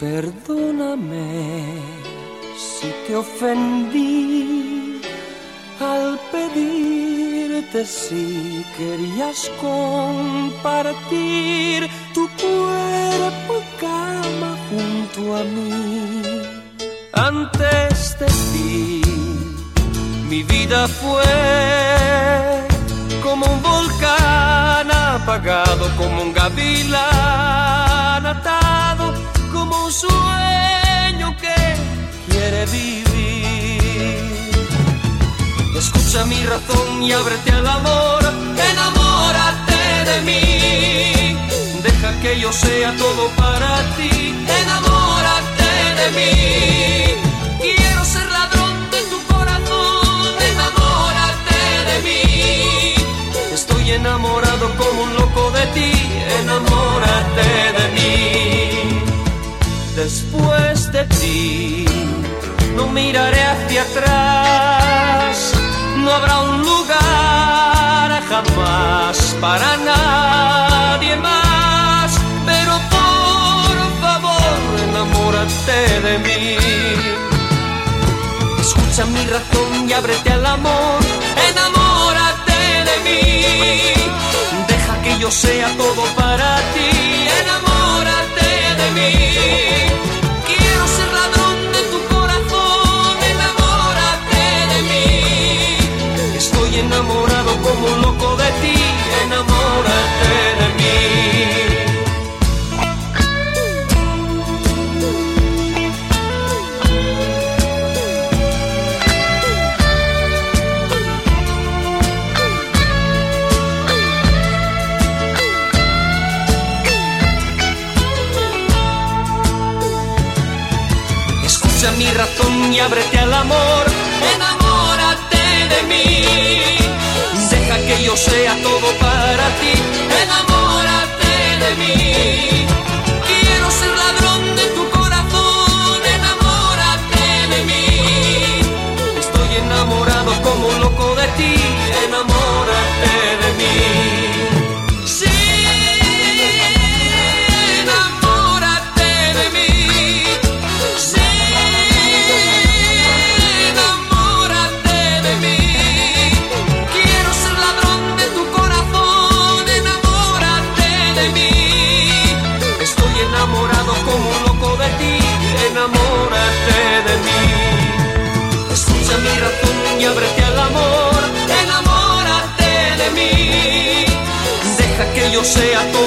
Perdóname si te ofendí al pedirte si querías compartir tu cuerpo y cama junto a mí. Antes de ti, mi vida fue como un volcán apagado, como un gavilán atado, como un sueño que quiere vivir. Escucha mi razón y ábrete al amor, enamórate de mí. Deja que yo sea todo para ti, enamórate de mí. Quiero ser ladrón de tu corazón, enamórate de mí. Estoy enamorado como un loco de ti, enamórate de mí. Después de ti no miraré hacia atrás, no habrá un lugar jamás para nadie más, pero por favor enamórate de mí. Escucha mi razón y ábrete al amor, enamórate de mí. Deja que yo sea todo para ti, enamórate de mí. Quiero ser ladrón de tu corazón, enamórate de mí. Estoy enamorado como un loco de ti, enamórate de mí. Mi razón y ábrete al amor, enamórate de mí. Deja que yo sea todo para ti, enamórate de mí. Quiero ser ladrón de tu corazón, enamórate de mí. Estoy enamorado como un loco de ti, enamórate de mí. Sí, enamórate de mí. Sí. Enamorado como un loco de ti, enamórate de mí. Escucha mi razón y ábrete al amor, enamórate de mí. Deja que yo sea todo